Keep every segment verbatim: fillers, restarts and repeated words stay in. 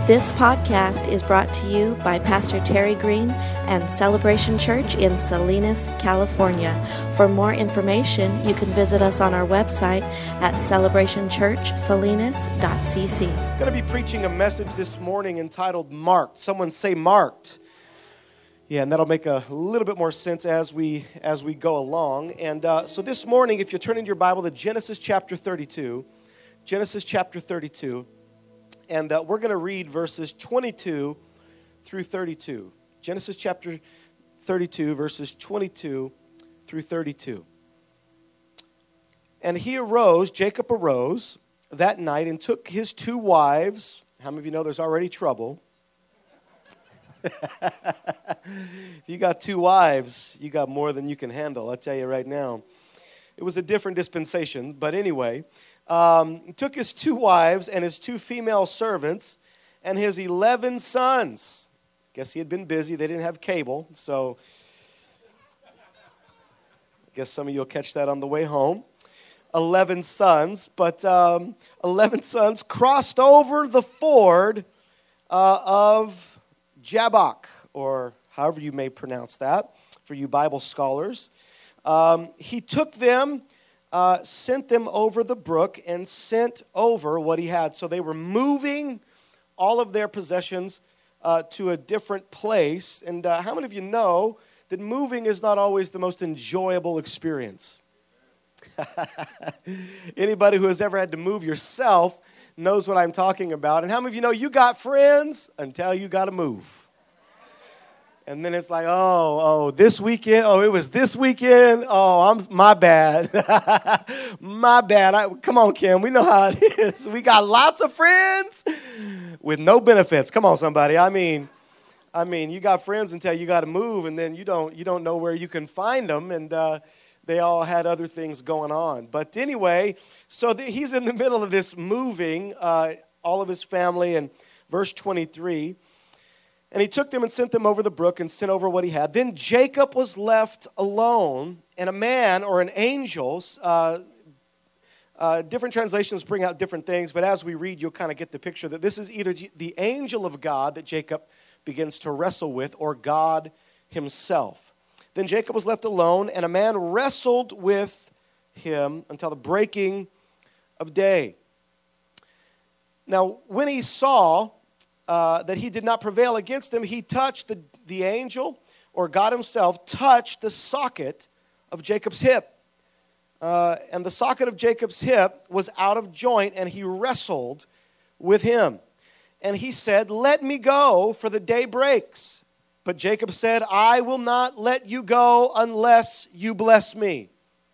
This podcast is brought to you by Pastor Terry Green and Celebration Church in Salinas, California. For more information, you can visit us on our website at celebration church salinas dot c c. I'm going to be preaching a message this morning entitled Marked. Someone say Marked. Yeah, and that'll make a little bit more sense as we as we go along. And uh, so this morning, if you turn in your Bible to Genesis chapter thirty-two, Genesis chapter thirty-two, and uh, we're going to read verses twenty-two through thirty-two. Genesis chapter thirty-two, verses twenty-two through thirty-two. And he arose, Jacob arose that night and took his two wives. How many of you know there's already trouble? You got two wives, you got more than you can handle, I'll tell you right now. It was a different dispensation, but anyway. Um, he took his two wives and his two female servants and his eleven sons. Guess he had been busy. They didn't have cable, so I guess some of you will catch that on the way home. Eleven sons, but um, eleven sons crossed over the ford uh, of Jabbok, or however you may pronounce that, for you Bible scholars. Um, he took them, uh, sent them over the brook, and sent over what he had. So they were moving all of their possessions uh, to a different place. And uh, how many of you know that moving is not always the most enjoyable experience? Anybody who has ever had to move yourself knows what I'm talking about. And how many of you know you got friends until you got to move? And then it's like, oh, oh, this weekend, oh, it was this weekend, oh, I'm my bad, my bad. I, come on, Kim, we know how it is. We got lots of friends with no benefits. Come on, somebody. I mean, I mean, you got friends until you got to move, and then you don't, you don't know where you can find them, and uh, they all had other things going on. But anyway, so the, he's in the middle of this moving, uh, all of his family, and verse twenty-three. And he took them and sent them over the brook and sent over what he had. Then Jacob was left alone, and a man or an angel, uh, uh, different translations bring out different things, but as we read, you'll kind of get the picture that this is either the angel of God that Jacob begins to wrestle with, or God himself. Then Jacob was left alone, and a man wrestled with him until the breaking of day. Now, when he saw Uh, that he did not prevail against him, he touched the, the angel, or God himself, touched the socket of Jacob's hip. Uh, and the socket of Jacob's hip was out of joint, and he wrestled with him. And he said, "Let me go, for the day breaks." But Jacob said, "I will not let you go unless you bless me."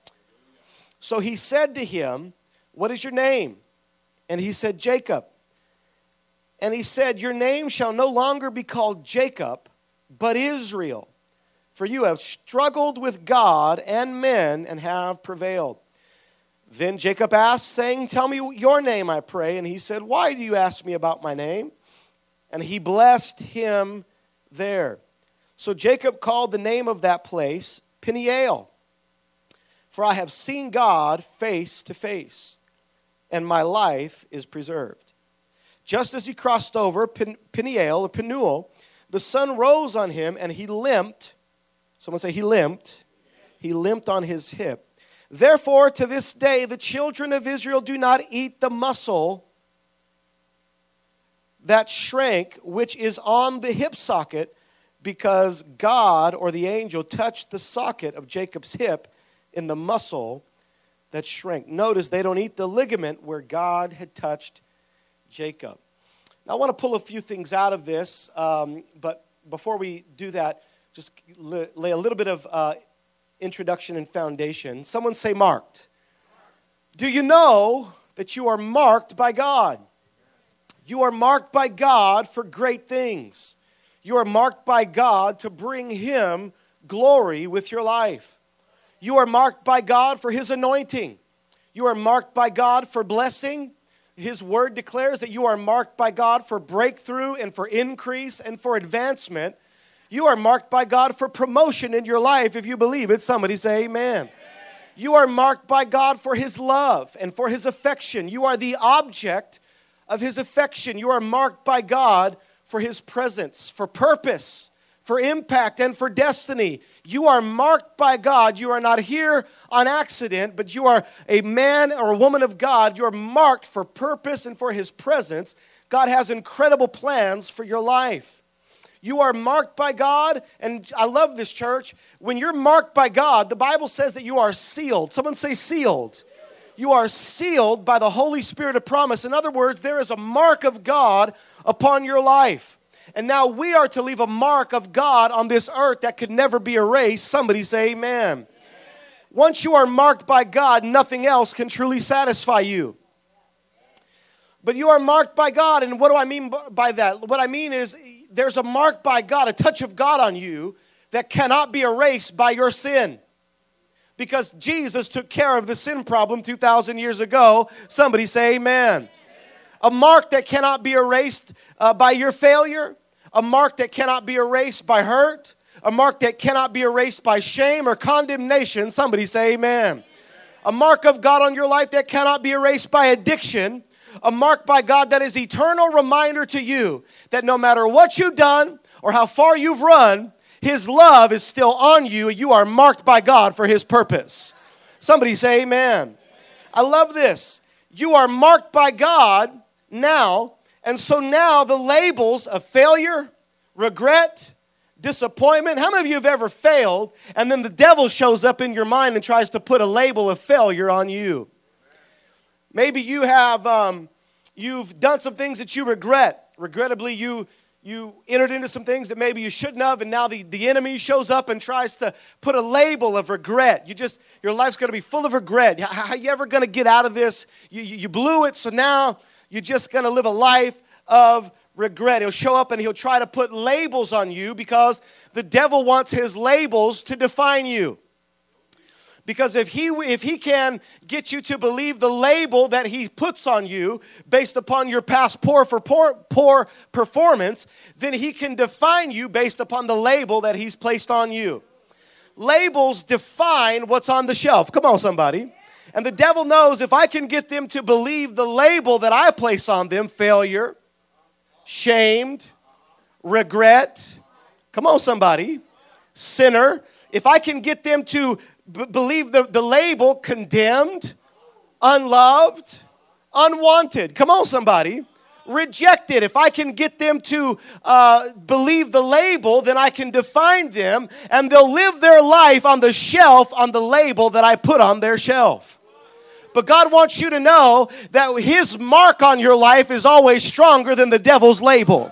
So he said to him, "What is your name?" And he said, "Jacob." And he said, "Your name shall no longer be called Jacob, but Israel. For you have struggled with God and men and have prevailed." Then Jacob asked, saying, "Tell me your name, I pray." And he said, "Why do you ask me about my name?" And he blessed him there. So Jacob called the name of that place Peniel. For I have seen God face to face, and my life is preserved. Just as he crossed over Peniel, or Penuel, the sun rose on him, and he limped. Someone say, he limped. He limped on his hip. Therefore, to this day, the children of Israel do not eat the muscle that shrank, which is on the hip socket, because God, or the angel, touched the socket of Jacob's hip in the muscle that shrank. Notice they don't eat the ligament where God had touched Jacob. Now, I want to pull a few things out of this, um, but before we do that, just lay a little bit of uh, introduction and foundation. Someone say marked. Do you know that you are marked by God? You are marked by God for great things. You are marked by God to bring Him glory with your life. You are marked by God for His anointing. You are marked by God for blessing. His word declares that you are marked by God for breakthrough and for increase and for advancement. You are marked by God for promotion in your life. If you believe it, somebody say amen. Amen. You are marked by God for His love and for His affection. You are the object of his affection. You are marked by God for his presence, for purpose, for impact, and for destiny. You are marked by God. You are not here on accident, but you are a man or a woman of God. You are marked for purpose and for his presence. God has incredible plans for your life. You are marked by God, and I love this, church. When you're marked by God, the Bible says that you are sealed. Someone say sealed. You are sealed by the Holy Spirit of promise. In other words, there is a mark of God upon your life. And now we are to leave a mark of God on this earth that could never be erased. Somebody say amen. Amen. Once you are marked by God, nothing else can truly satisfy you. But you are marked by God, and what do I mean by that? What I mean is there's a mark by God, a touch of God on you that cannot be erased by your sin. Because Jesus took care of the sin problem two thousand years ago. Somebody say amen. Amen. A mark that cannot be erased uh, by your failure. A mark that cannot be erased by hurt. A mark that cannot be erased by shame or condemnation. Somebody say amen. Amen. A mark of God on your life that cannot be erased by addiction. A mark by God that is eternal reminder to you that no matter what you've done or how far you've run, his love is still on you. You are marked by God for his purpose. Somebody say amen. I love this. You are marked by God now, and so now the labels of failure, regret, disappointment. How many of you have ever failed and then the devil shows up in your mind and tries to put a label of failure on you? Maybe you have, um, you've done some things that you regret. Regrettably, you you entered into some things that maybe you shouldn't have, and now the, the enemy shows up and tries to put a label of regret. You just, your life's going to be full of regret. How, how are you ever going to get out of this? You, you, you blew it, so now you're just going to live a life of regret. He'll show up and he'll try to put labels on you because the devil wants his labels to define you. Because if he if he can get you to believe the label that he puts on you based upon your past poor for poor, poor performance, then he can define you based upon the label that he's placed on you. Labels define what's on the shelf. Come on, somebody. And the devil knows if I can get them to believe the label that I place on them, failure, shamed, regret, come on, somebody, sinner, if I can get them to B- believe the, the label condemned, unloved, unwanted. Come on, somebody. Rejected. If I can get them to uh, believe the label, then I can define them, and they'll live their life on the shelf on the label that I put on their shelf. But God wants you to know that his mark on your life is always stronger than the devil's label.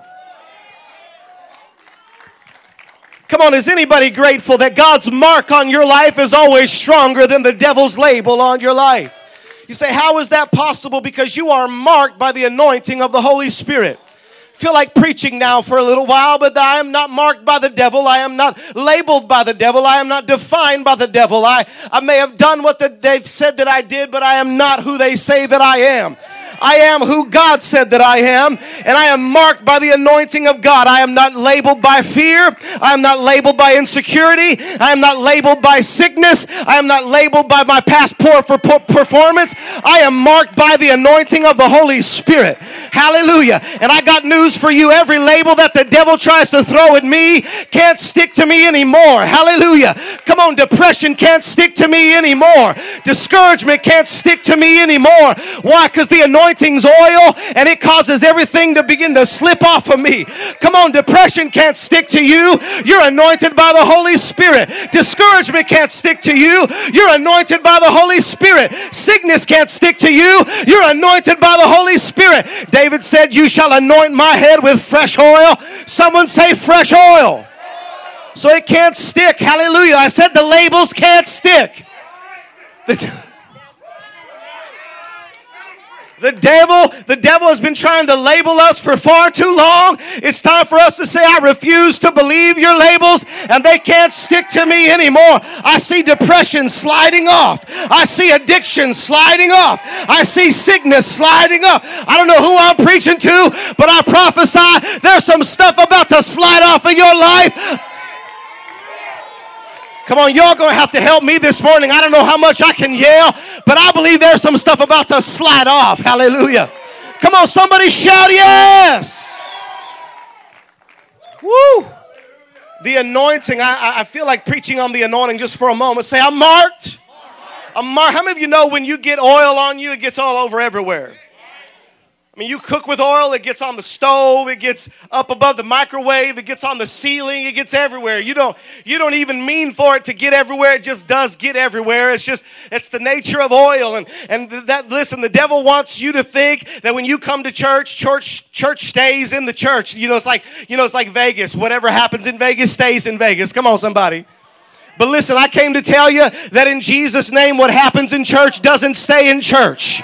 Come on, is anybody grateful that God's mark on your life is always stronger than the devil's label on your life? You say, how is that possible? Because you are marked by the anointing of the Holy Spirit. Feel like preaching now for a little while, but I am not marked by the devil. I am not labeled by the devil. I am not defined by the devil. I, I may have done what the, they said that I did, but I am not who they say that I am. I am who God said that I am, and I am marked by the anointing of God. I am not labeled by fear. I am not labeled by insecurity. I am not labeled by sickness. I am not labeled by my past poor for performance. I am marked by the anointing of the Holy Spirit. Hallelujah. And I got news for you. Every label that the devil tries to throw at me can't stick to me anymore. Hallelujah. Come on, depression can't stick to me anymore. Discouragement can't stick to me anymore. Why? Because the anointing Anointing's oil, and it causes everything to begin to slip off of me. Come on, depression can't stick to you. You're anointed by the Holy Spirit. Discouragement can't stick to you. You're anointed by the Holy Spirit. Sickness can't stick to you. You're anointed by the Holy Spirit. David said, you shall anoint my head with fresh oil. Someone say fresh oil. So it can't stick. Hallelujah. I said the labels can't stick. The The devil, the devil has been trying to label us for far too long. It's time for us to say, I refuse to believe your labels, and they can't stick to me anymore. I see depression sliding off. I see addiction sliding off. I see sickness sliding off. I don't know who I'm preaching to, but I prophesy there's some stuff about to slide off of your life. Come on, y'all going to have to help me this morning. I don't know how much I can yell, but I believe there's some stuff about to slide off. Hallelujah. Come on, somebody shout yes. Woo. The anointing, I, I feel like preaching on the anointing just for a moment. Say, I'm marked. I'm marked. How many of you know when you get oil on you, it gets all over everywhere? I mean, you cook with oil, it gets on the stove, it gets up above the microwave, it gets on the ceiling, it gets everywhere. You don't, you don't even mean for it to get everywhere. It just does get everywhere. It's just, it's the nature of oil. And, and that, listen, the devil wants you to think that when you come to church, church, church stays in the church. You know, it's like, you know, it's like Vegas. Whatever happens in Vegas stays in Vegas. Come on, somebody. But listen, I came to tell you that in Jesus' name, what happens in church doesn't stay in church.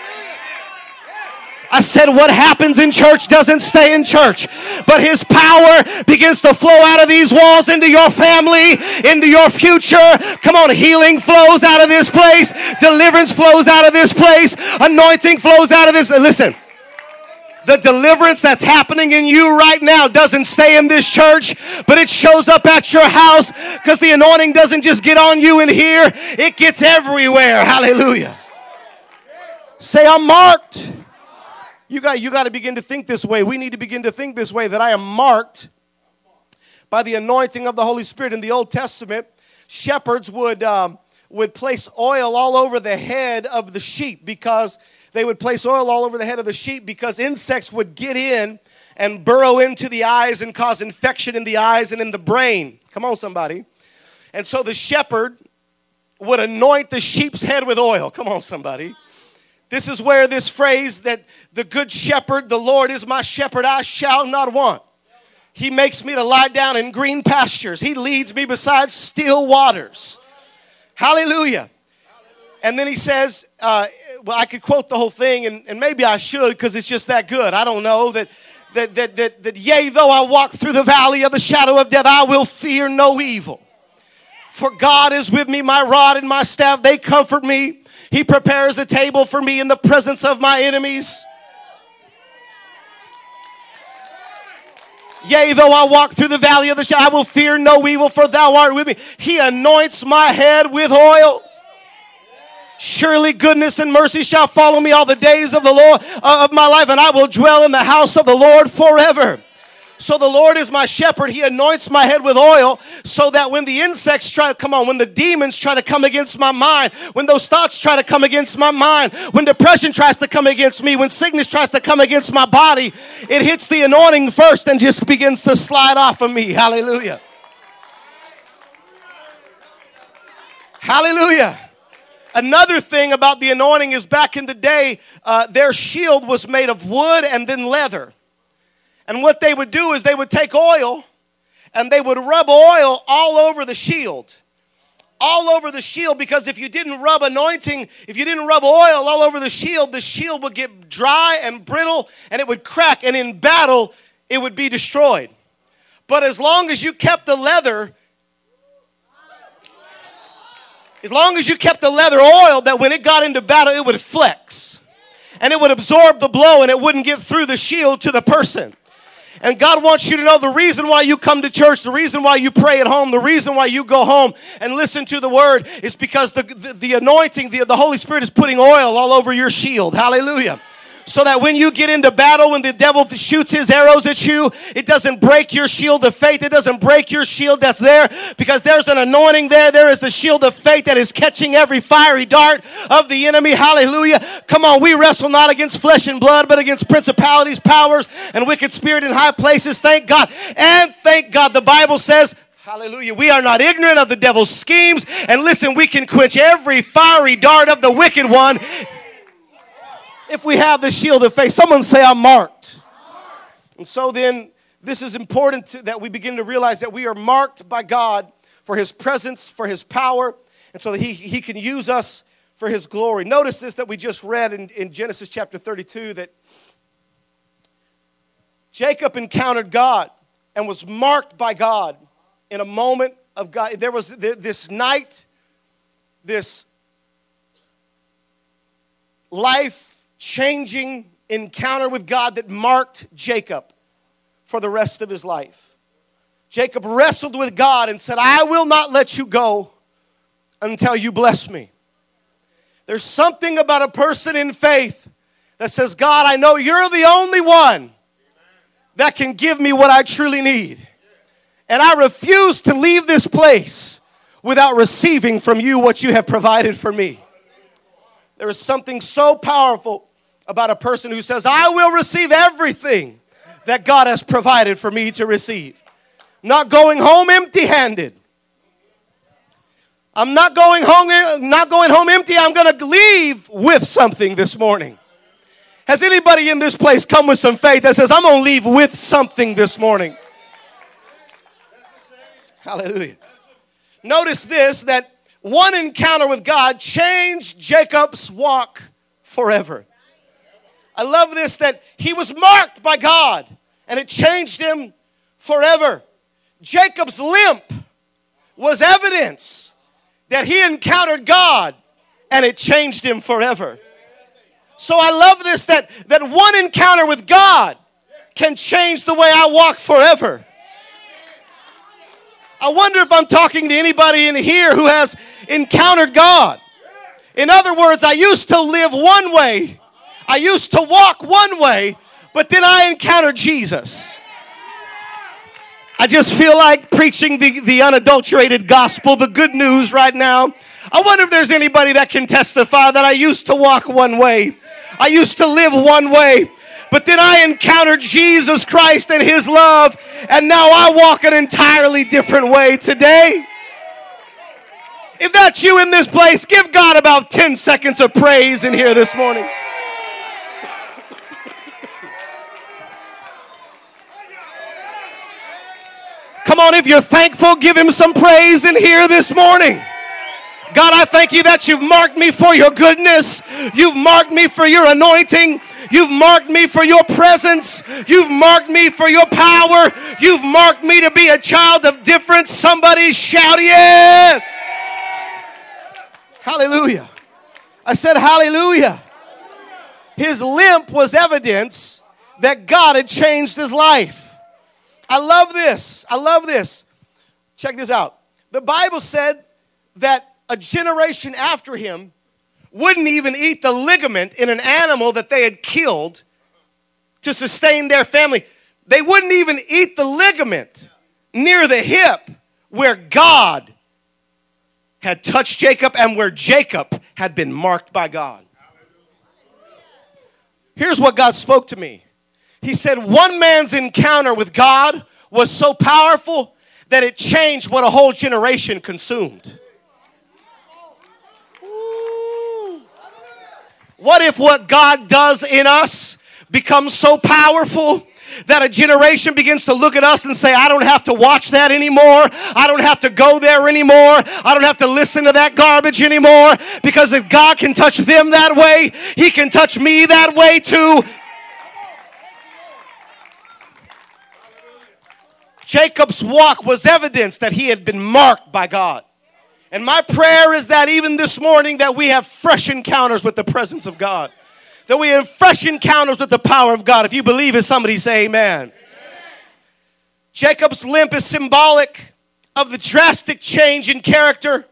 I said what happens in church doesn't stay in church, but his power begins to flow out of these walls into your family, into your future. Come on, healing flows out of this place. Deliverance flows out of this place. Anointing flows out of this. Listen, the deliverance that's happening in you right now doesn't stay in this church, but it shows up at your house because the anointing doesn't just get on you in here. It gets everywhere. Hallelujah. Say, I'm marked. You got, you got to begin to think this way. We need to begin to think this way, that I am marked by the anointing of the Holy Spirit. In the Old Testament, shepherds would, um, would place oil all over the head of the sheep because they would place oil all over the head of the sheep because insects would get in and burrow into the eyes and cause infection in the eyes and in the brain. Come on, somebody. And so the shepherd would anoint the sheep's head with oil. Come on, somebody. This is where this phrase that the good shepherd, the Lord is my shepherd, I shall not want. He makes me to lie down in green pastures. He leads me beside still waters. Hallelujah. And then he says, uh, well, I could quote the whole thing, and, and maybe I should because it's just that good. I don't know. That, that, that, that, that, yea, though I walk through the valley of the shadow of death, I will fear no evil. For God is with me, my rod and my staff, they comfort me. He prepares a table for me in the presence of my enemies. Yea, though I walk through the valley of the shadow, I will fear no evil, for thou art with me. He anoints my head with oil. Surely goodness and mercy shall follow me all the days of the Lord uh, of my life, and I will dwell in the house of the Lord forever. So the Lord is my shepherd. He anoints my head with oil so that when the insects try to come on, when the demons try to come against my mind, when those thoughts try to come against my mind, when depression tries to come against me, when sickness tries to come against my body, it hits the anointing first and just begins to slide off of me. Hallelujah. Hallelujah. Another thing about the anointing is back in the day, uh, their shield was made of wood and then leather. And what they would do is they would take oil and they would rub oil all over the shield. All over the shield, because if you didn't rub anointing, if you didn't rub oil all over the shield, the shield would get dry and brittle and it would crack. And in battle, it would be destroyed. But as long as you kept the leather, as long as you kept the leather oil, that when it got into battle, it would flex. And it would absorb the blow and it wouldn't get through the shield to the person. And God wants you to know the reason why you come to church, the reason why you pray at home, the reason why you go home and listen to the word is because the, the, the anointing, the, the Holy Spirit is putting oil all over your shield. Hallelujah. So that when you get into battle, when the devil shoots his arrows at you, it doesn't break your shield of faith. It doesn't break your shield that's there because there's an anointing there. There is the shield of faith that is catching every fiery dart of the enemy. Hallelujah. Come on, we wrestle not against flesh and blood, but against principalities, powers, and wicked spirit in high places. Thank God. And thank God the Bible says, hallelujah, we are not ignorant of the devil's schemes. And listen, we can quench every fiery dart of the wicked one if we have the shield of faith. Someone say, I'm marked. And so then, this is important to, that we begin to realize that we are marked by God for his presence, for his power, and so that he, he can use us for his glory. Notice this that we just read in, in Genesis chapter thirty-two, that Jacob encountered God and was marked by God in a moment of God. There was this night, this life changing encounter with God that marked Jacob for the rest of his life. Jacob wrestled with God and said, I will not let you go until you bless me. There's something about a person in faith that says, God, I know you're the only one that can give me what I truly need. And I refuse to leave this place without receiving from you what you have provided for me. There is something so powerful about a person who says, I will receive everything that God has provided for me to receive. Not going home empty-handed. I'm not going home, not going home empty. I'm going to leave with something this morning. Has anybody in this place come with some faith that says, I'm going to leave with something this morning? Hallelujah. Notice this, that one encounter with God changed Jacob's walk forever. I love this, that he was marked by God and it changed him forever. Jacob's limp was evidence that he encountered God and it changed him forever. So I love this, that, that one encounter with God can change the way I walk forever. I wonder if I'm talking to anybody in here who has encountered God. In other words, I used to live one way. I used to walk one way, but then I encountered Jesus. I just feel like preaching the, the unadulterated gospel, the good news right now. I wonder if there's anybody that can testify that I used to walk one way. I used to live one way, but then I encountered Jesus Christ and his love, and now I walk an entirely different way today. If that's you in this place, give God about ten seconds of praise in here this morning. Come on, if you're thankful, give him some praise in here this morning. God, I thank you that you've marked me for your goodness. You've marked me for your anointing. You've marked me for your presence. You've marked me for your power. You've marked me to be a child of difference. Somebody shout yes. Hallelujah. I said hallelujah. His limp was evidence that God had changed his life. I love this. I love this. Check this out. The Bible said that a generation after him wouldn't even eat the ligament in an animal that they had killed to sustain their family. They wouldn't even eat the ligament near the hip where God had touched Jacob and where Jacob had been marked by God. Here's what God spoke to me. He said, one man's encounter with God was so powerful that it changed what a whole generation consumed. What if what God does in us becomes so powerful that a generation begins to look at us and say, I don't have to watch that anymore. I don't have to go there anymore. I don't have to listen to that garbage anymore. Because if God can touch them that way, he can touch me that way too. Jacob's walk was evidence that he had been marked by God. And my prayer is that even this morning that we have fresh encounters with the presence of God. That we have fresh encounters with the power of God. If you believe it, somebody say amen. Amen. Jacob's limp is symbolic of the drastic change in character.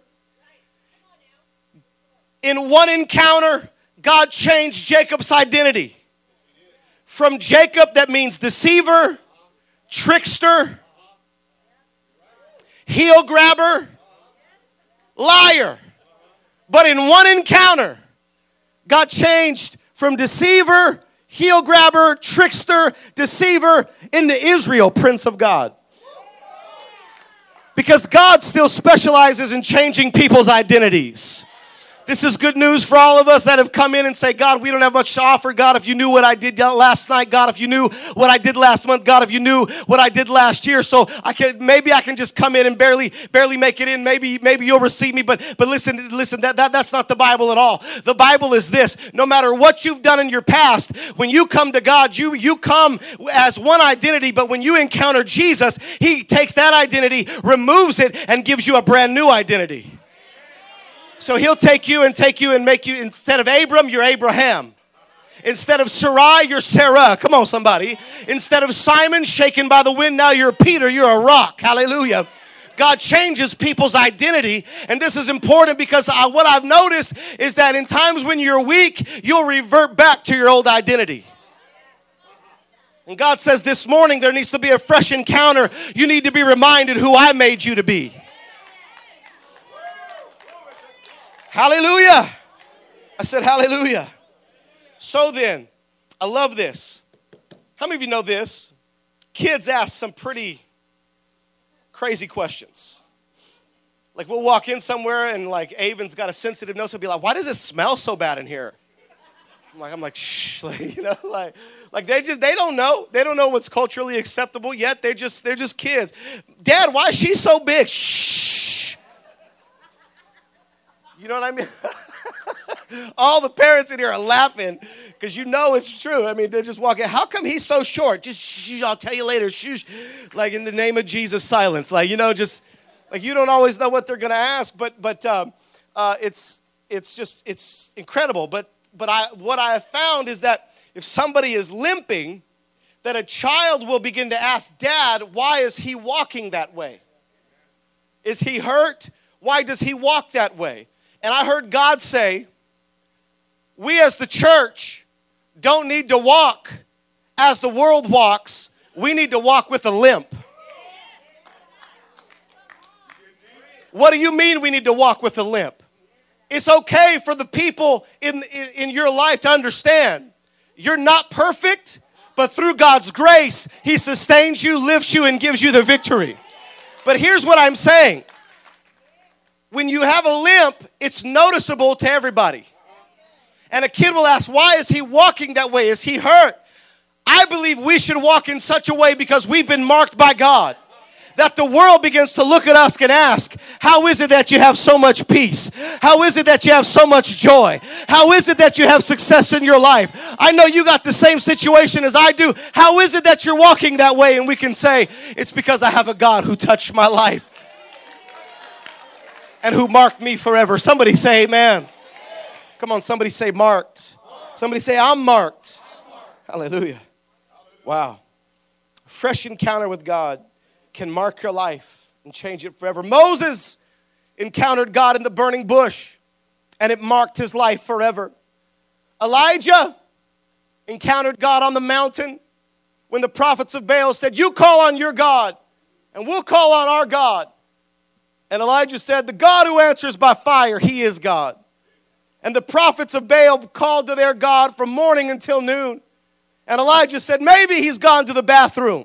In one encounter, God changed Jacob's identity. From Jacob, that means deceiver, trickster, heel grabber, liar. But in one encounter, God changed from deceiver, heel grabber, trickster, deceiver into Israel, Prince of God. Because God still specializes in changing people's identities. This is good news for all of us that have come in and say, God, we don't have much to offer. God, if you knew what I did last night, God, if you knew what I did last month, God, if you knew what I did last year, so I can maybe I can just come in and barely barely make it in. Maybe maybe you'll receive me. But but listen, listen, that, that that's not the Bible at all. The Bible is this: no matter what you've done in your past, when you come to God, you you come as one identity. But when you encounter Jesus, he takes that identity, removes it, and gives you a brand new identity. So he'll take you and take you and make you, instead of Abram, you're Abraham. Instead of Sarai, you're Sarah. Come on, somebody. Instead of Simon, shaken by the wind, now you're Peter. You're a rock. Hallelujah. God changes people's identity. And this is important because I, what I've noticed is that in times when you're weak, you'll revert back to your old identity. And God says this morning there needs to be a fresh encounter. You need to be reminded who I made you to be. Hallelujah. I said hallelujah. So then, I love this. How many of you know this? Kids ask some pretty crazy questions. Like we'll walk in somewhere and like Avon's got a sensitive nose. He'll be like, why does it smell so bad in here? I'm like, I'm like, shh, like, you know, like, like they just, they don't know. They don't know what's culturally acceptable yet. They just, they're just kids. Dad, why is she so big? Shh. You know what I mean? All the parents in here are laughing because you know it's true. I mean, they're just walking. How come he's so short? Just shh, I'll tell you later. Shh. Like in the name of Jesus, silence. Like, you know, just like you don't always know what they're going to ask, but, but um, uh, it's, it's just, it's incredible. But, But I, what I have found is that if somebody is limping, that a child will begin to ask, Dad, why is he walking that way? Is he hurt? Why does he walk that way? And I heard God say, we as the church don't need to walk as the world walks. We need to walk with a limp. What do you mean we need to walk with a limp? It's okay for the people in, in, in your life to understand you're not perfect, but through God's grace, He sustains you, lifts you, and gives you the victory. But here's what I'm saying. When you have a limp, it's noticeable to everybody. And a kid will ask, why is he walking that way? Is he hurt? I believe we should walk in such a way because we've been marked by God, that the world begins to look at us and ask, how is it that you have so much peace? How is it that you have so much joy? How is it that you have success in your life? I know you got the same situation as I do. How is it that you're walking that way? And we can say, it's because I have a God who touched my life and who marked me forever. Somebody say amen. Come on, somebody say marked. Somebody say I'm marked. Hallelujah. Wow. Fresh encounter with God can mark your life and change it forever. Moses encountered God in the burning bush, and it marked his life forever. Elijah encountered God on the mountain when the prophets of Baal said, you call on your God, and we'll call on our God. And Elijah said, the God who answers by fire, He is God. And the prophets of Baal called to their God from morning until noon. And Elijah said, maybe he's gone to the bathroom.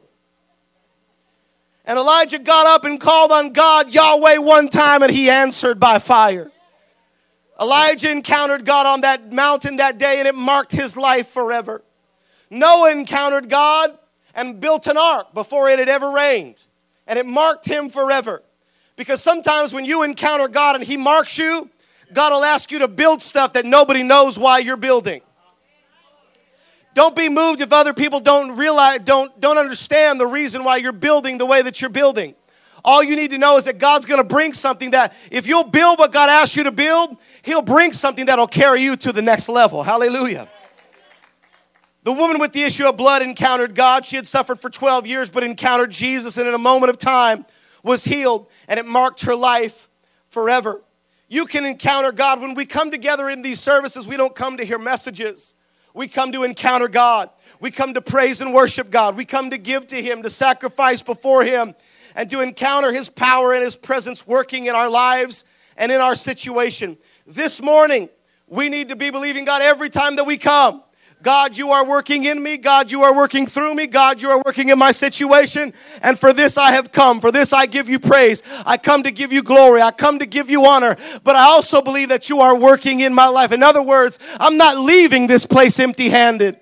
And Elijah got up and called on God, Yahweh, one time, and He answered by fire. Elijah encountered God on that mountain that day, and it marked his life forever. Noah encountered God and built an ark before it had ever rained, and it marked him forever. Because sometimes when you encounter God and He marks you, God will ask you to build stuff that nobody knows why you're building. Don't be moved if other people don't realize, don't, don't understand the reason why you're building the way that you're building. All you need to know is that God's going to bring something that if you'll build what God asked you to build, He'll bring something that'll carry you to the next level. Hallelujah. The woman with the issue of blood encountered God. She had suffered for twelve years, but encountered Jesus, and in a moment of time was healed, and it marked her life forever. You can encounter God. When we come together in these services, we don't come to hear messages. We come to encounter God. We come to praise and worship God. We come to give to Him, to sacrifice before Him, and to encounter His power and His presence working in our lives and in our situation. This morning, we need to be believing God every time that we come. God, you are working in me. God, you are working through me. God, you are working in my situation. And for this I have come. For this I give you praise. I come to give you glory. I come to give you honor. But I also believe that you are working in my life. In other words, I'm not leaving this place empty-handed.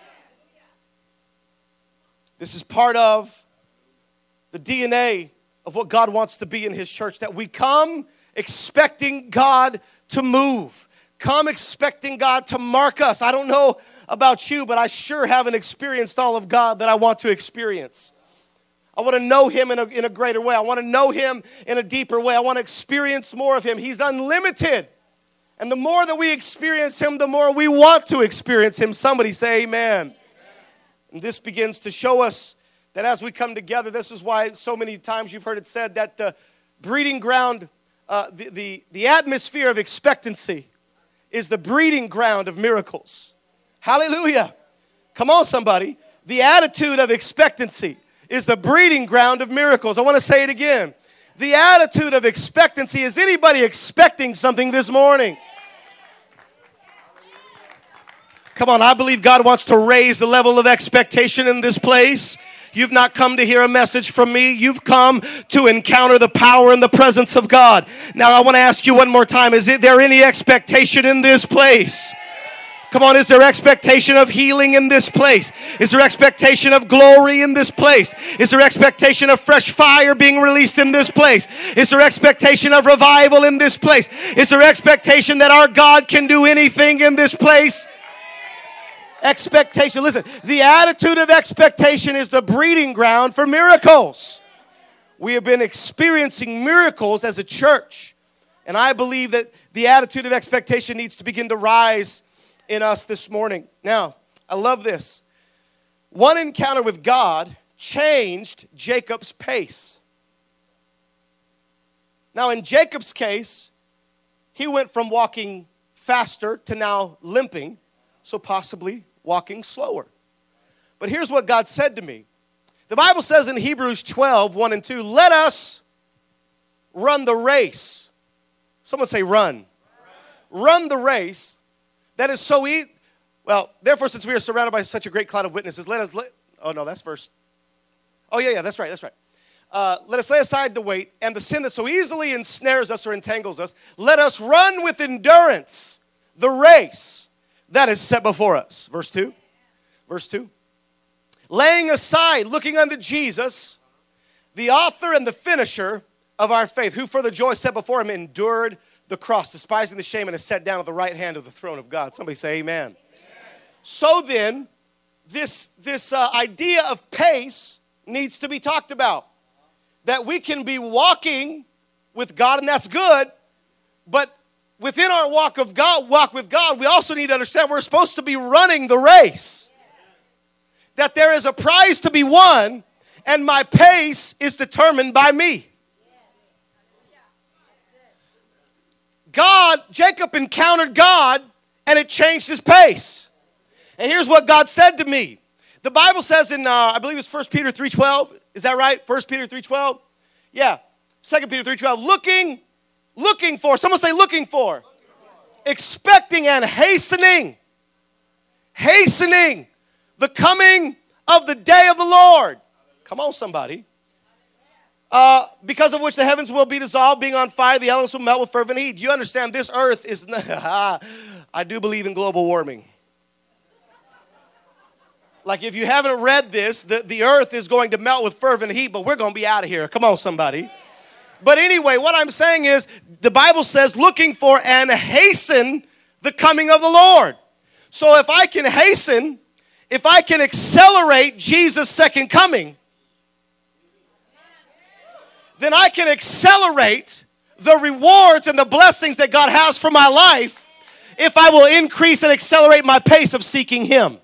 This is part of the D N A of what God wants to be in His church. That we come expecting God to move. Come expecting God to mark us. I don't know about you, but I sure haven't experienced all of God that I want to experience. I want to know Him in a, in a greater way. I want to know Him in a deeper way. I want to experience more of Him. He's unlimited. And the more that we experience Him, the more we want to experience Him. Somebody say amen. Amen. And this begins to show us that as we come together, this is why so many times you've heard it said that the, breeding ground, uh, the, the, the atmosphere of expectancy is the breeding ground of miracles. Hallelujah. Come on, somebody. The attitude of expectancy is the breeding ground of miracles. I want to say it again. The attitude of expectancy. Is anybody expecting something this morning? Come on, I believe God wants to raise the level of expectation in this place. You've not come to hear a message from me. You've come to encounter the power and the presence of God. Now, I want to ask you one more time. Is there any expectation in this place? Come on, is there expectation of healing in this place? Is there expectation of glory in this place? Is there expectation of fresh fire being released in this place? Is there expectation of revival in this place? Is there expectation that our God can do anything in this place? Expectation. Listen, the attitude of expectation is the breeding ground for miracles. We have been experiencing miracles as a church, and I believe that the attitude of expectation needs to begin to rise in us this morning. Now, I love this. One encounter with God changed Jacob's pace. Now, in Jacob's case, he went from walking faster to now limping, so possibly walking slower. But here's what God said to me. The Bible says in Hebrews twelve, one and two, let us run the race. Someone say run. Run, run the race. That is so easy. Well, therefore, since we are surrounded by such a great cloud of witnesses, let us, let, oh no, that's verse. Oh yeah, yeah, that's right, that's right. Uh, let us lay aside the weight and the sin that so easily ensnares us or entangles us. Let us run with endurance the race that is set before us. Verse two. Verse two. Laying aside, looking unto Jesus, the author and the finisher of our faith, who for the joy set before him endured the cross, despising the shame, and is set down at the right hand of the throne of God. Somebody say amen. Amen. So then, this, this uh, idea of pace needs to be talked about. That we can be walking with God, and that's good, but within our walk of God, walk with God, we also need to understand we're supposed to be running the race. That there is a prize to be won, and my pace is determined by me. God, Jacob encountered God, and it changed his pace. And here's what God said to me. The Bible says in, uh, I believe it's First Peter three twelve. Is that right? First Peter three twelve? Yeah. Second Peter three twelve. Looking, looking for. Someone say looking for. Looking for. Expecting and hastening. Hastening the coming of the day of the Lord. Come on, somebody. Uh, because of which the heavens will be dissolved, being on fire, the elements will melt with fervent heat. You understand this earth is, I do believe in global warming. Like if you haven't read this, the, the earth is going to melt with fervent heat, but we're going to be out of here. Come on, somebody. But anyway, what I'm saying is, the Bible says looking for and hasten the coming of the Lord. So if I can hasten, if I can accelerate Jesus' second coming, then I can accelerate the rewards and the blessings that God has for my life if I will increase and accelerate my pace of seeking Him.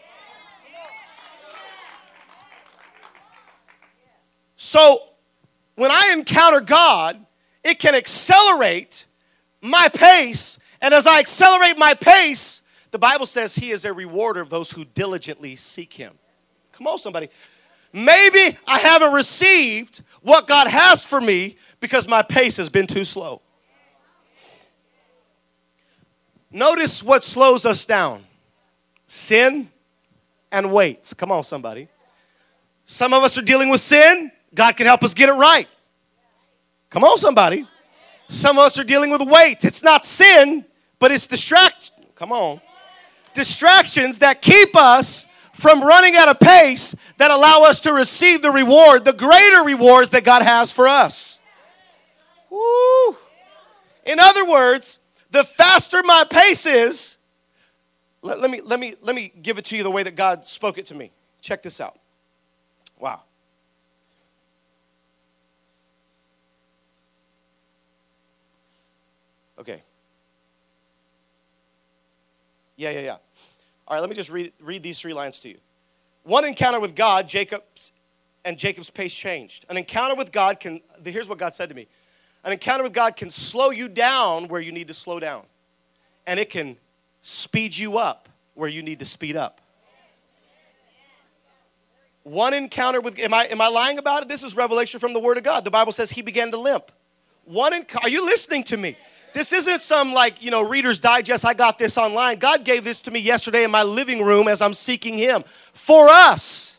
So, when I encounter God, it can accelerate my pace, and as I accelerate my pace, the Bible says He is a rewarder of those who diligently seek Him. Come on, somebody. Maybe I haven't received what God has for me because my pace has been too slow. Notice what slows us down. Sin and weights. Come on, somebody. Some of us are dealing with sin. God can help us get it right. Come on, somebody. Some of us are dealing with weight. It's not sin, but it's distraction. Come on. Distractions that keep us from running at a pace that allow us to receive the reward, the greater rewards that God has for us. Woo. In other words, the faster my pace is, let, let me let me let me give it to you the way that God spoke it to me. Check this out. Wow. Okay. Yeah, yeah, yeah. All right, let me just read, read these three lines to you. One encounter with God, Jacob's, and Jacob's pace changed. An encounter with God can, here's what God said to me. An encounter with God can slow you down where you need to slow down. And it can speed you up where you need to speed up. One encounter with, am I, am I lying about it? This is revelation from the Word of God. The Bible says he began to limp. One, are you listening to me? This isn't some like, you know, Reader's Digest, I got this online. God gave this to me yesterday in my living room as I'm seeking him. For us.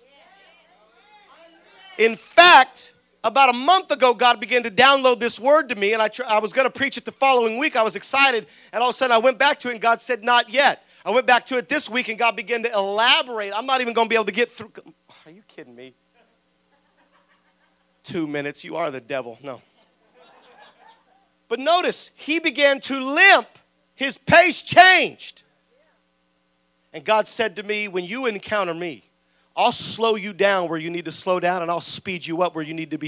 In fact, about a month ago, God began to download this word to me, and I, tr- I was going to preach it the following week. I was excited, and all of a sudden I went back to it, and God said, not yet. I went back to it this week, and God began to elaborate. I'm not even going to be able to get through. Are you kidding me? Two minutes. You are the devil. No. But notice, he began to limp. His pace changed. And God said to me, when you encounter me, I'll slow you down where you need to slow down, and I'll speed you up where you need to be.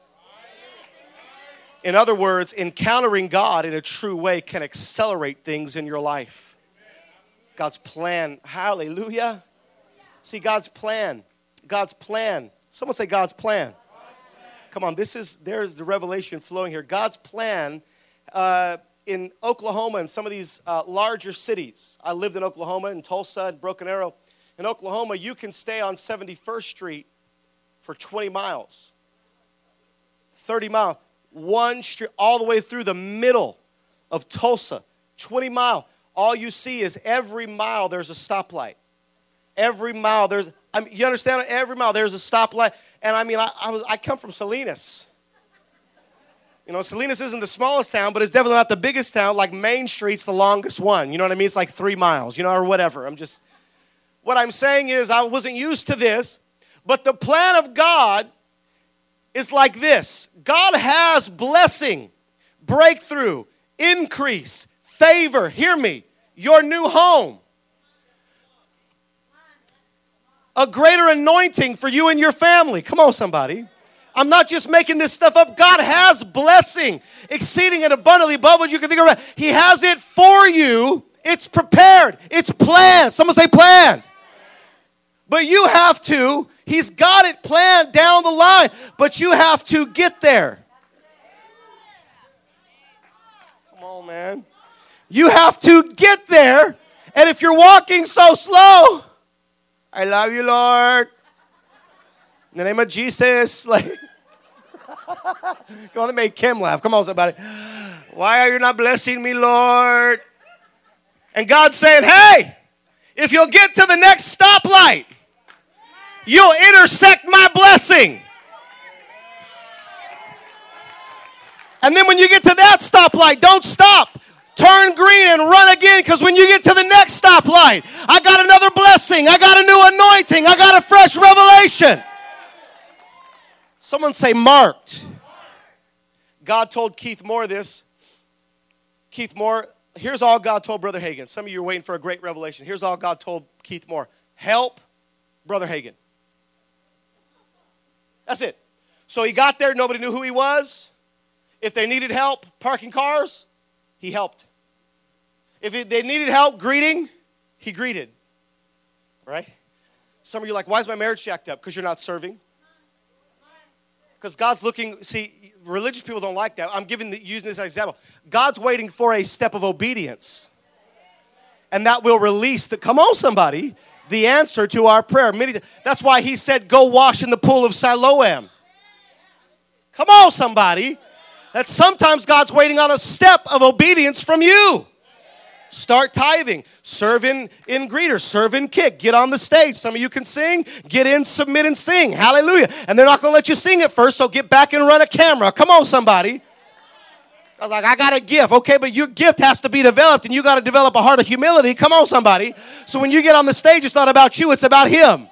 In other words, encountering God in a true way can accelerate things in your life. God's plan. Hallelujah. See, God's plan. God's plan. Someone say God's plan. Come on, this is, there's the revelation flowing here. God's plan uh, in Oklahoma and some of these uh, larger cities. I lived in Oklahoma, in Tulsa, and Broken Arrow. In Oklahoma, you can stay on seventy-first Street for twenty miles. thirty miles. One street, all the way through the middle of Tulsa. twenty miles. All you see is every mile there's a stoplight. Every mile there's, I mean, you understand? Every mile there's a stoplight. And I mean, I, I was I come from Salinas. You know, Salinas isn't the smallest town, but it's definitely not the biggest town. Like Main Street's the longest one. You know what I mean? It's like three miles, you know, or whatever. I'm just, what I'm saying is I wasn't used to this, but the plan of God is like this. God has blessing, breakthrough, increase, favor. Hear me. Your new home. A greater anointing for you and your family. Come on, somebody. I'm not just making this stuff up. God has blessing, exceeding and abundantly above what you can think of. He has it for you. It's prepared. It's planned. Someone say planned. But you have to. He's got it planned down the line. But you have to get there. Come on, man. You have to get there. And if you're walking so slow, I love you, Lord. In the name of Jesus. Like, come on, that made Kim laugh. Come on, somebody. Why are you not blessing me, Lord? And God's saying, hey, if you'll get to the next stoplight, you'll intersect my blessing. And then when you get to that stoplight, don't stop. Turn green and run again, because when you get to the next stoplight, I got another blessing. I got a new anointing. I got a fresh revelation. Someone say marked. God told Keith Moore this. Keith Moore, here's all God told Brother Hagin. Some of you are waiting for a great revelation. Here's all God told Keith Moore. Help Brother Hagin. That's it. So he got there. Nobody knew who he was. If they needed help parking cars, he helped. If it, they needed help greeting, he greeted. Right? Some of you are like, why is my marriage jacked up? Because you're not serving. Because God's looking, see, religious people don't like that. I'm giving the, using this as an example. God's waiting for a step of obedience. And that will release the, come on somebody, the answer to our prayer. Many, that's why he said, go wash in the pool of Siloam. Come on somebody. That sometimes God's waiting on a step of obedience from you. Start tithing. Serve in, in greeter. Serve in kick. Get on the stage. Some of you can sing. Get in, submit, and sing. Hallelujah. And they're not going to let you sing at first, so get back and run a camera. Come on, somebody. I was like, I got a gift. Okay, but your gift has to be developed, and you got to develop a heart of humility. Come on, somebody. So when you get on the stage, it's not about you. It's about him.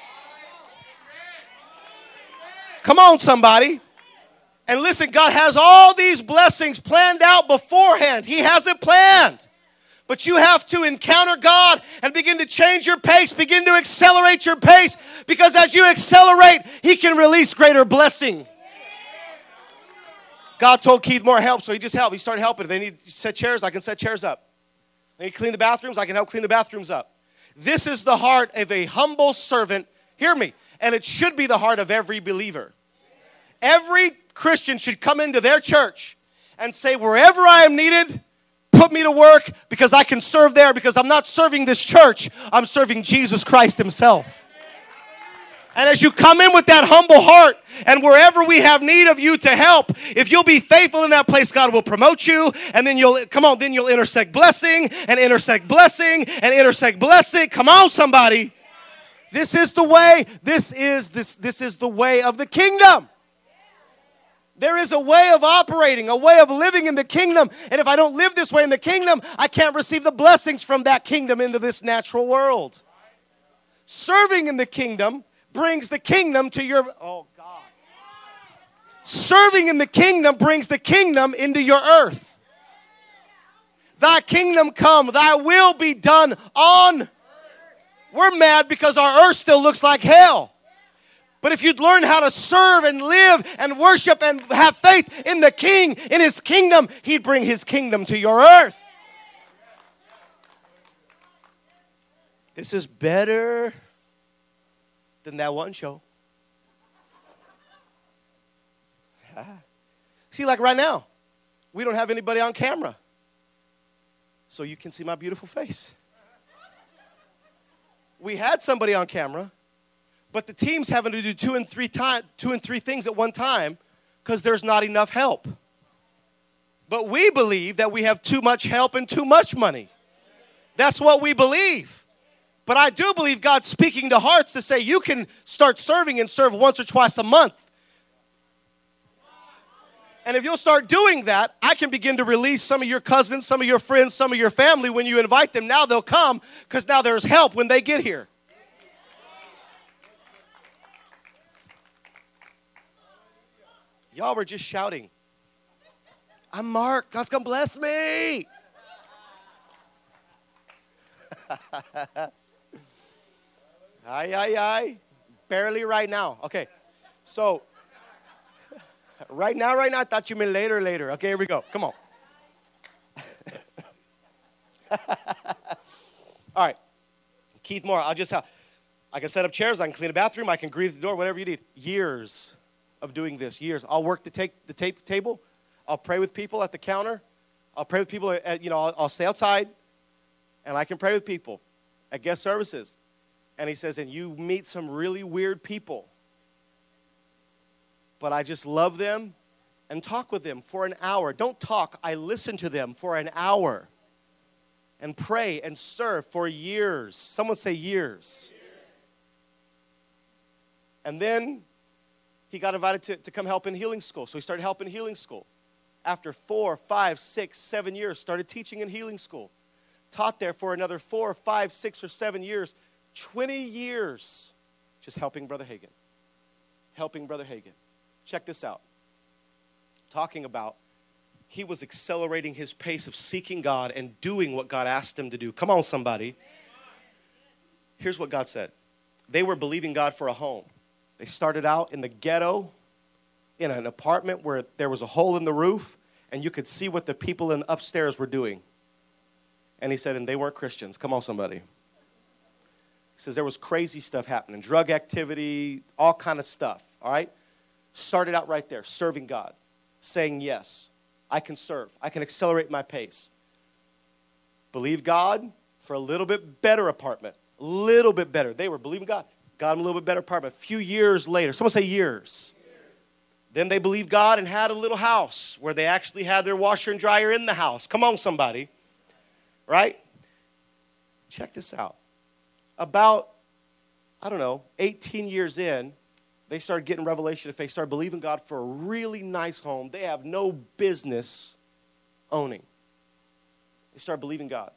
Come on, somebody. And listen, God has all these blessings planned out beforehand. He has it planned. But you have to encounter God and begin to change your pace, begin to accelerate your pace, because as you accelerate, he can release greater blessing. God told Keith Moore help, so he just helped. He started helping. They need to set chairs, I can set chairs up. They need to clean the bathrooms, I can help clean the bathrooms up. This is the heart of a humble servant. Hear me. And it should be the heart of every believer. Every Christian should come into their church and say, wherever I am needed, put me to work because I can serve there, because I'm not serving this church. I'm serving Jesus Christ himself. And as you come in with that humble heart, and wherever we have need of you to help, if you'll be faithful in that place, God will promote you. And then you'll, come on, then you'll intersect blessing and intersect blessing and intersect blessing. Come on, somebody. This is the way. This is this this is the way of the kingdom. There is a way of operating, a way of living in the kingdom. And if I don't live this way in the kingdom, I can't receive the blessings from that kingdom into this natural world. Serving in the kingdom brings the kingdom to your, oh God. Serving in the kingdom brings the kingdom into your earth. Thy kingdom come, thy will be done on. We're mad because our earth still looks like hell. But if you'd learn how to serve and live and worship and have faith in the King, in his kingdom, he'd bring his kingdom to your earth. This is better than that one show. See, like right now, we don't have anybody on camera. So you can see my beautiful face. We had somebody on camera, but the team's having to do two and three time, two and three things at one time because there's not enough help. But we believe that we have too much help and too much money. That's what we believe. But I do believe God's speaking to hearts to say you can start serving and serve once or twice a month. And if you'll start doing that, I can begin to release some of your cousins, some of your friends, some of your family. When you invite them, now they'll come because now there's help when they get here. Y'all were just shouting, I'm Mark. God's going to bless me. Aye, aye, aye. Barely right now. Okay. So, right now, right now, I thought you meant later, later. Okay, here we go. Come on. All right. Keith Moore, I'll just have, I can set up chairs, I can clean a bathroom, I can greet the door, whatever you need. Years of doing this, years. I'll work the, take, the tape table. I'll pray with people at the counter. I'll pray with people, at, you know, I'll, I'll stay outside, and I can pray with people at guest services. And he says, and you meet some really weird people. But I just love them and talk with them for an hour. Don't talk. I listen to them for an hour and pray and serve for years. Someone say years. And then he got invited to, to come help in healing school. So he started helping healing school. After four, five, six, seven years, started teaching in healing school. Taught there for another four, five, six, or seven years. twenty years just helping Brother Hagin. Helping Brother Hagin. Check this out. Talking about he was accelerating his pace of seeking God and doing what God asked him to do. Come on, somebody. Here's what God said. They were believing God for a home. They started out in the ghetto in an apartment where there was a hole in the roof and you could see what the people in upstairs were doing. And he said, and they weren't Christians. Come on, somebody. He says there was crazy stuff happening, drug activity, all kind of stuff, all right? Started out right there, serving God, saying yes, I can serve. I can accelerate my pace. Believe God for a little bit better apartment, a little bit better. They were believing God. Got them a little bit better apartment. A few years later, someone say years. Then they believed God and had a little house where they actually had their washer and dryer in the house. Come on, somebody. Right? Check this out. About, I don't know, eighteen years in, they started getting revelation of faith, started believing God for a really nice home they have no business owning. They started believing God.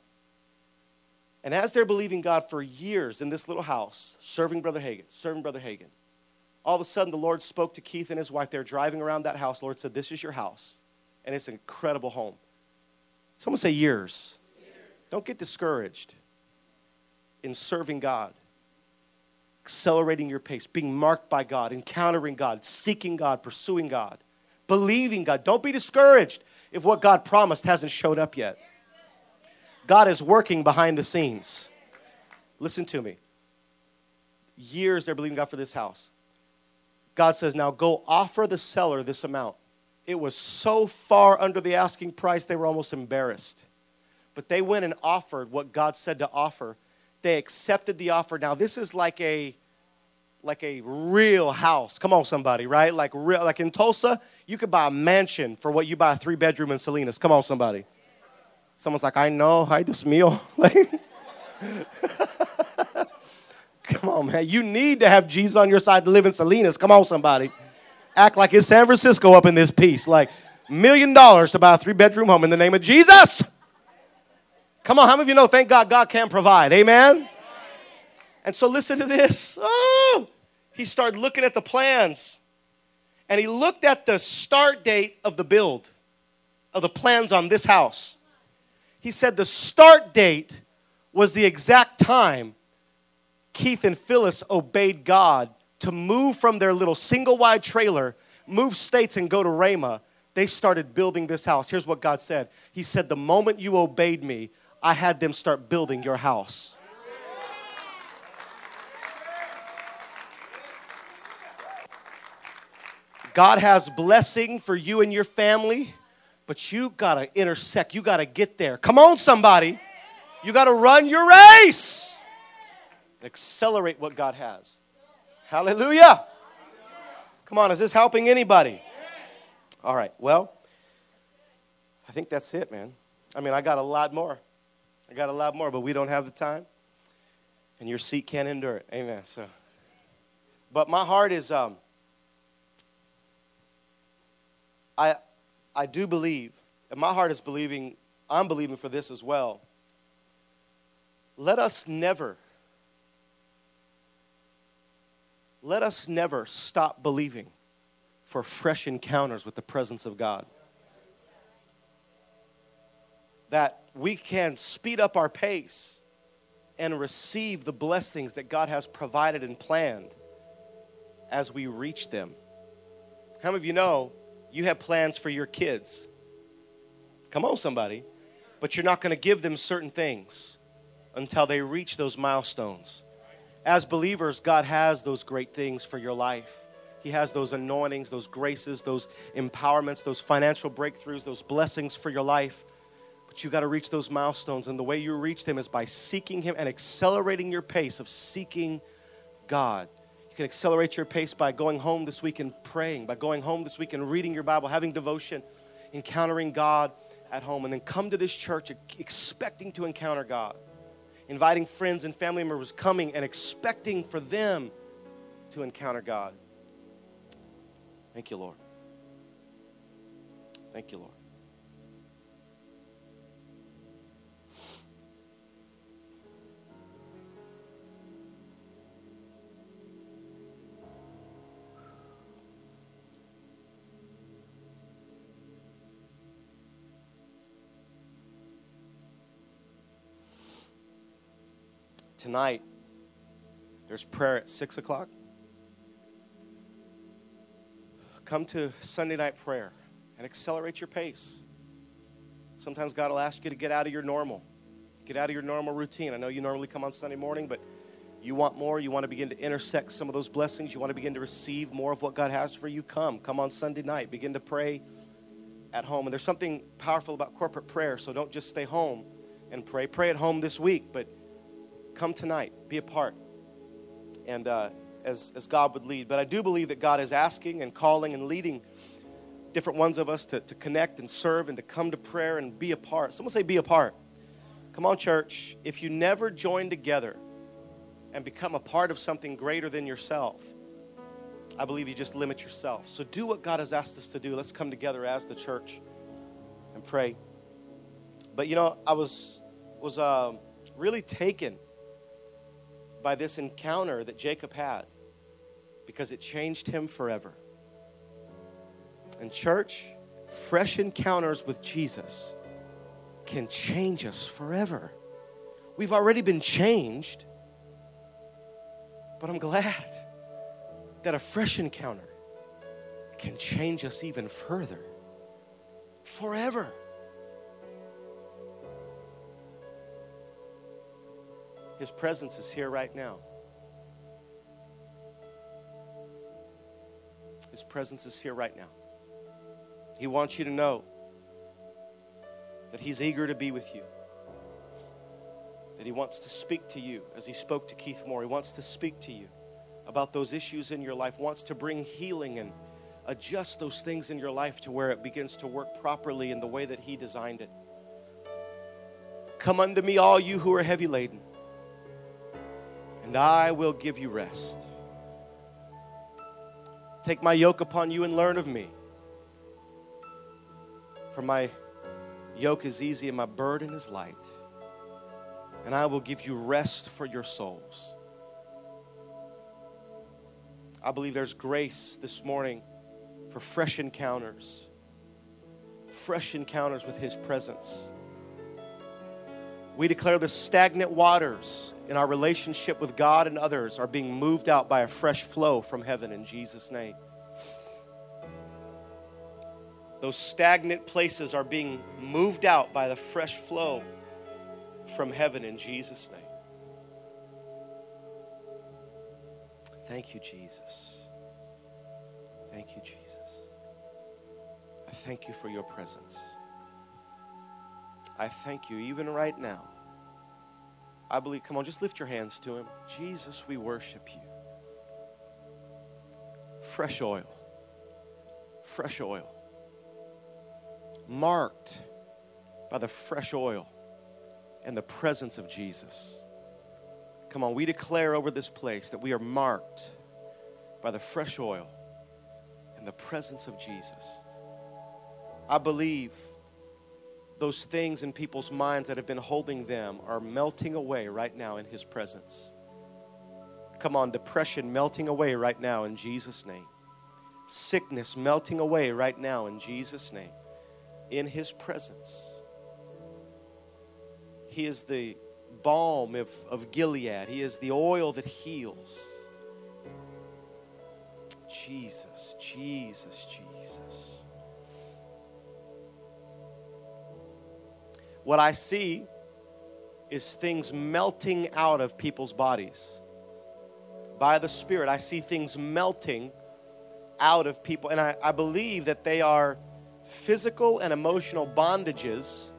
And as they're believing God for years in this little house, serving Brother Hagin, serving Brother Hagin, all of a sudden the Lord spoke to Keith and his wife. They're driving around that house. The Lord said, this is your house. And it's an incredible home. Someone say years. years. Don't get discouraged in serving God. Accelerating your pace, being marked by God, encountering God, seeking God, pursuing God, believing God. Don't be discouraged if what God promised hasn't showed up yet. God is working behind the scenes. Listen to me. Years they're believing God for this house. God says, now go offer the seller this amount. It was so far under the asking price, they were almost embarrassed. But they went and offered what God said to offer. They accepted the offer. Now, this is like a like a real house. Come on, somebody, right? Like real, like in Tulsa, you could buy a mansion for what you buy a three-bedroom in Salinas. Come on, somebody. Someone's like, I know, ay, Dios mío. Come on, man. You need to have Jesus on your side to live in Salinas. Come on, somebody. Act like it's San Francisco up in this piece. Like, million dollars to buy a three-bedroom home in the name of Jesus. Come on, how many of you know, thank God, God can provide. Amen? And so listen to this. Oh, he started looking at the plans. And he looked at the start date of the build, of the plans on this house. He said the start date was the exact time Keith and Phyllis obeyed God to move from their little single-wide trailer, move states and go to Ramah. They started building this house. Here's what God said. He said, the moment you obeyed me, I had them start building your house. God has blessing for you and your family, but you got to intersect. You got to get there. Come on, somebody. You got to run your race. Accelerate what God has. Hallelujah. Come on, is this helping anybody? All right, well, I think that's it, man. I mean, I got a lot more. I got a lot more, but we don't have the time. And your seat can't endure it. Amen. So, but my heart is, um, I, I do believe, and my heart is believing, I'm believing for this as well. Let us never, let us never stop believing for fresh encounters with the presence of God. That we can speed up our pace and receive the blessings that God has provided and planned as we reach them. How many of you know you have plans for your kids? Come on, somebody. But you're not going to give them certain things until they reach those milestones. As believers, God has those great things for your life. He has those anointings, those graces, those empowerments, those financial breakthroughs, those blessings for your life. But you got to reach those milestones, and the way you reach them is by seeking Him and accelerating your pace of seeking God. You can accelerate your pace by going home this week and praying, by going home this week and reading your Bible, having devotion, encountering God at home, and then come to this church expecting to encounter God, inviting friends and family members coming and expecting for them to encounter God. Thank you, Lord. Thank you, Lord. Tonight, there's prayer at six o'clock. Come to Sunday night prayer and accelerate your pace. Sometimes God will ask you to get out of your normal. Get out of your normal routine. I know you normally come on Sunday morning, but you want more. You want to begin to intersect some of those blessings. You want to begin to receive more of what God has for you. Come. Come on Sunday night. Begin to pray at home. And there's something powerful about corporate prayer, so don't just stay home and pray. Pray at home this week, but come tonight. Be a part. And uh, as, as God would lead. But I do believe that God is asking and calling and leading different ones of us to, to connect and serve and to come to prayer and be a part. Someone say be a part. Come on, church. If you never join together and become a part of something greater than yourself, I believe you just limit yourself. So do what God has asked us to do. Let's come together as the church and pray. But, you know, I was, was uh, really taken by this encounter that Jacob had, because it changed him forever. And church, fresh encounters with Jesus can change us forever. We've already been changed, but I'm glad that a fresh encounter can change us even further, forever. His presence is here right now. His presence is here right now. He wants you to know that He's eager to be with you. That He wants to speak to you as He spoke to Keith Moore. He wants to speak to you about those issues in your life, wants to bring healing and adjust those things in your life to where it begins to work properly in the way that He designed it. Come unto me, all you who are heavy laden, and I will give you rest. Take my yoke upon you and learn of me. For my yoke is easy and my burden is light. And I will give you rest for your souls. I believe there's grace this morning for fresh encounters. Fresh encounters with His presence. We declare the stagnant waters in our relationship with God and others are being moved out by a fresh flow from heaven in Jesus' name. Those stagnant places are being moved out by the fresh flow from heaven in Jesus' name. Thank you, Jesus. Thank you, Jesus. I thank you for your presence. I thank you even right now. I believe, come on, just lift your hands to Him. Jesus, we worship you. Fresh oil. Fresh oil. Marked by the fresh oil and the presence of Jesus. Come on, we declare over this place that we are marked by the fresh oil and the presence of Jesus. I believe those things in people's minds that have been holding them are melting away right now in His presence. Come on, depression melting away right now in Jesus' name. Sickness melting away right now in Jesus' name. In His presence. He is the balm of, of Gilead. He is the oil that heals. Jesus, Jesus, Jesus. What I see is things melting out of people's bodies. By the Spirit, I see things melting out of people. And I, I believe that they are physical and emotional bondages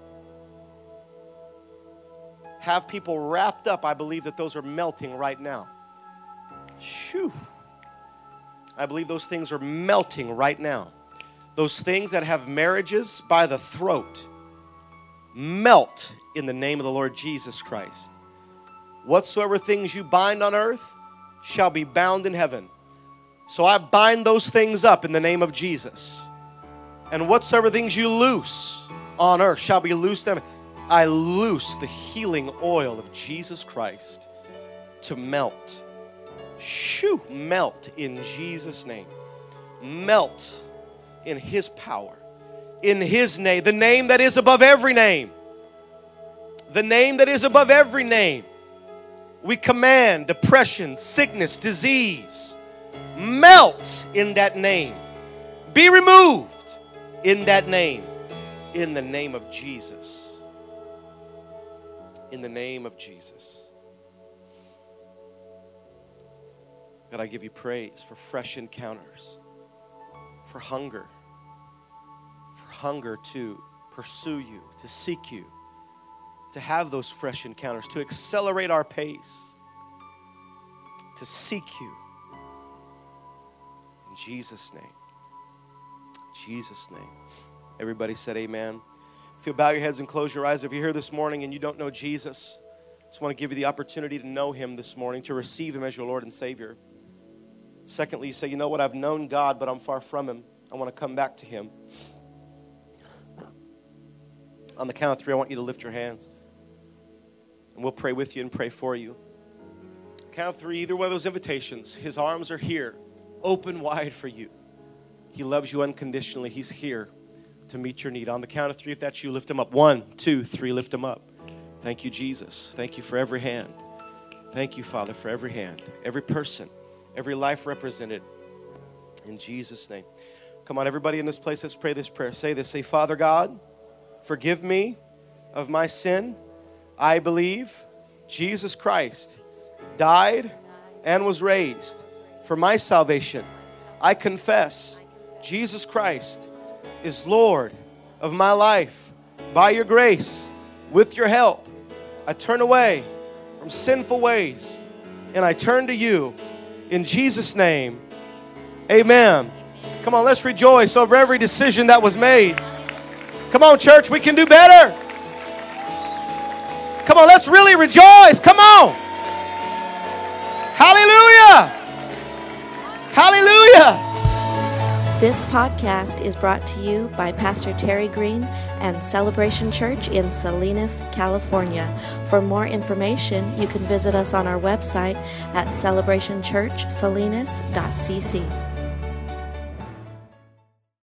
have people wrapped up. I believe that those are melting right now. Shoo. I believe those things are melting right now. Those things that have marriages by the throat melt in the name of the Lord Jesus Christ. Whatsoever things you bind on earth shall be bound in heaven. So I bind those things up in the name of Jesus. And whatsoever things you loose on earth shall be loosed in heaven. I loose the healing oil of Jesus Christ to melt. Shoo, melt in Jesus' name. Melt in His power. In His name, the name that is above every name. The name that is above every name. We command depression, sickness, disease, melt in that name. Be removed in that name. In the name of Jesus. In the name of Jesus. God, I give you praise for fresh encounters, for hunger, for hunger to pursue you, to seek you, to have those fresh encounters, to accelerate our pace, to seek you. In Jesus' name. Jesus' name. Everybody said amen. If you'll bow your heads and close your eyes. If you're here this morning and you don't know Jesus, I just want to give you the opportunity to know Him this morning, to receive Him as your Lord and Savior. Secondly, you say, you know what, I've known God, but I'm far from Him. I want to come back to Him. On the count of three, I want you to lift your hands. And we'll pray with you and pray for you. Count of three, either one of those invitations, His arms are here, open wide for you. He loves you unconditionally. He's here to meet your need. On the count of three, if that's you, lift Him up. One, two, three, lift Him up. Thank you, Jesus. Thank you for every hand. Thank you, Father, for every hand, every person, every life represented. In Jesus' name. Come on, everybody in this place, let's pray this prayer. Say this. Say, Father God, forgive me of my sin. I believe Jesus Christ died and was raised for my salvation. I confess Jesus Christ is Lord of my life. By your grace, with your help, I turn away from sinful ways and I turn to you. In Jesus' name, amen. Come on, let's rejoice over every decision that was made. Come on, church, we can do better. Come on, let's really rejoice. Come on. Hallelujah. Hallelujah. This podcast is brought to you by Pastor Terry Green and Celebration Church in Salinas, California. For more information, you can visit us on our website at celebration church salinas dot c c.